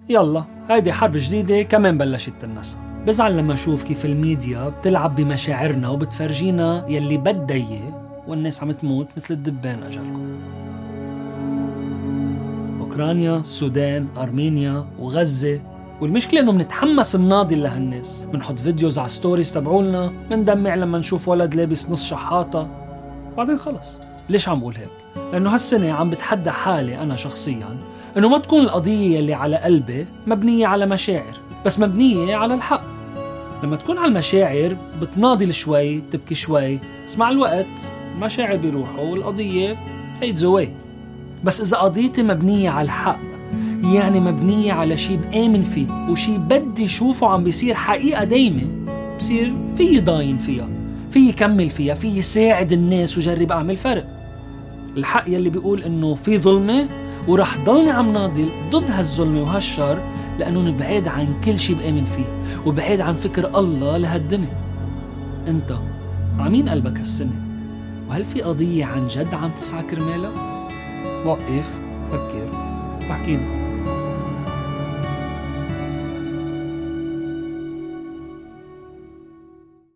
يلا هيدي حرب جديدة كمان بلشت تنسى. بزعل لما أشوف كيف الميديا بتلعب بمشاعرنا وبتفرجينا يلي بدها إياه والناس عم تموت مثل الدبان أجلكم. أوكرانيا، السودان، أرمينيا وغزة، والمشكلة إنه منتحمس الناضل لهالناس، منحط فيديوز على ستوريز تبعولنا، مندمع لما نشوف ولد لابس نص شحاطة، بعدين خلص. ليش عم بقول هيك؟ لأنه هالسنة عم بتحدى حالي أنا شخصياً إنه ما تكون القضية اللي على قلبي مبنية على مشاعر، بس مبنية على الحق. لما تكون على المشاعر بتناضل شوي، بتبكي شوي، بس مع الوقت المشاعر بيروحوا والقضية fades away. بس إذا قضيتي مبنية على الحق، يعني مبنية على شي بآمن فيه وشي بدي شوفه عم بيصير حقيقة دايمة، بصير في ضاين فيها، في كمل فيها، في ساعد الناس وجرب أعمل فرق. الحق يلي بيقول إنه في ظلمة ورح ضلني عم ناضل ضد هالظلمة وهالشر، لأنه نبعد عن كل شي بآمن فيه وبعد عن فكر الله لهالدنيا. أنت عمين قلبك هالسنة؟ وهل في قضية عن جد عم تسعى كرمالها؟ وقف، فكر، واحكينا.